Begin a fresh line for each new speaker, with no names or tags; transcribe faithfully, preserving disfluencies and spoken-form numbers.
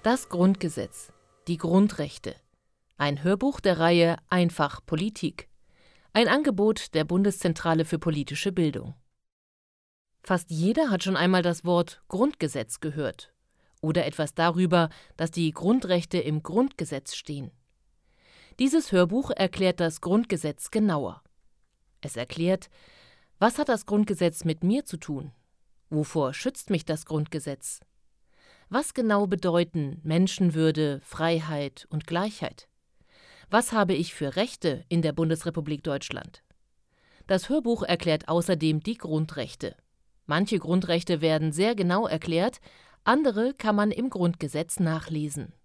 Das Grundgesetz, die Grundrechte. Ein Hörbuch der Reihe Einfach Politik. Ein Angebot der Bundeszentrale für politische Bildung. Fast jeder hat schon einmal das Wort Grundgesetz gehört oder etwas darüber, dass die Grundrechte im Grundgesetz stehen. Dieses Hörbuch erklärt das Grundgesetz genauer. Es erklärt, was hat das Grundgesetz mit mir zu tun? Wovor schützt mich das Grundgesetz? Was genau bedeuten Menschenwürde, Freiheit und Gleichheit? Was habe ich für Rechte in der Bundesrepublik Deutschland? Das Hörbuch erklärt außerdem die Grundrechte. Manche Grundrechte werden sehr genau erklärt, andere kann man im Grundgesetz nachlesen.